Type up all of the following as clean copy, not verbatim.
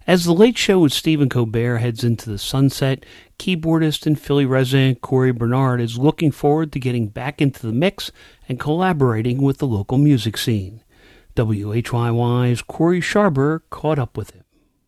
As The Late Show with Stephen Colbert heads into the sunset, keyboardist and Philly resident Corey Bernard is looking forward to getting back into the mix and collaborating with the local music scene. WHYY's Corey Sharber caught up with him.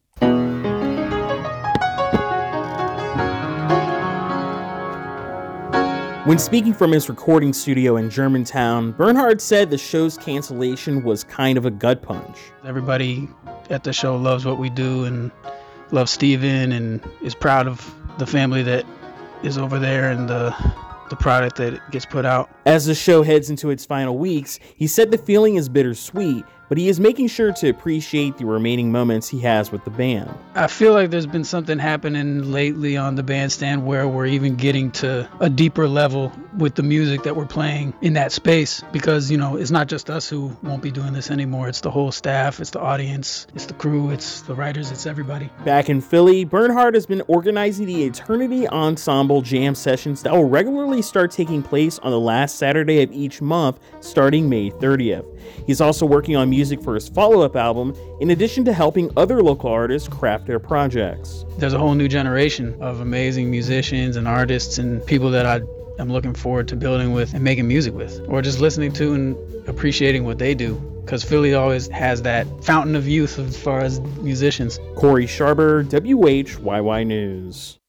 When speaking from his recording studio in Germantown, Bernhard said the show's cancellation was kind of a gut punch. Everybody at the show loves what we do and loves Steven and is proud of the family that is over there and the product that gets put out. As the show heads into its final weeks, he said the feeling is bittersweet, but he is making sure to appreciate the remaining moments he has with the band. I feel like there's been something happening lately on the bandstand where we're even getting to a deeper level with the music that we're playing in that space, because, you know, it's not just us who won't be doing this anymore. It's the whole staff, it's the audience, it's the crew, it's the writers, it's everybody. Back in Philly, Bernhard has been organizing the Eternity Ensemble jam sessions that will regularly start taking place on the last Saturday of each month starting May 30th. He's also working on music for his follow-up album, in addition to helping other local artists craft their projects. There's a whole new generation of amazing musicians and artists and people that I'm looking forward to building with and making music with, or just listening to and appreciating what they do, because Philly always has that fountain of youth as far as musicians. Corey Sharber, WHYY News.